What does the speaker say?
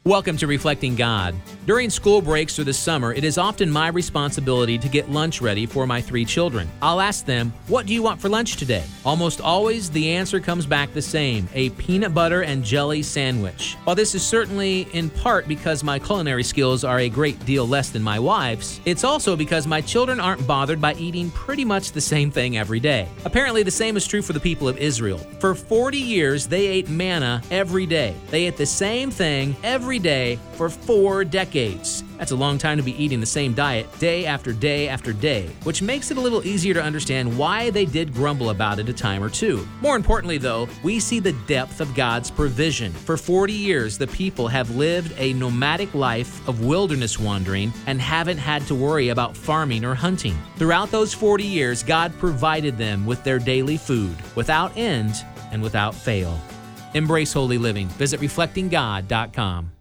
Welcome to Reflecting God. During school breaks or the summer, it is often my responsibility to get lunch ready for my 3 children. I'll ask them, "What do you want for lunch today?" Almost always, the answer comes back the same: a peanut butter and jelly sandwich. While this is certainly in part because my culinary skills are a great deal less than my wife's, it's also because my children aren't bothered by eating pretty much the same thing every day. Apparently, the same is true for the people of Israel. For 40 years, they ate manna every day. They ate the same thing every day for 4 decades. That's a long time to be eating the same diet day after day after day, which makes it a little easier to understand why they did grumble about it a time or two. More importantly, though, we see the depth of God's provision. For 40 years, the people have lived a nomadic life of wilderness wandering and haven't had to worry about farming or hunting. Throughout those 40 years, God provided them with their daily food, without end and without fail. Embrace holy living. Visit reflectinggod.com.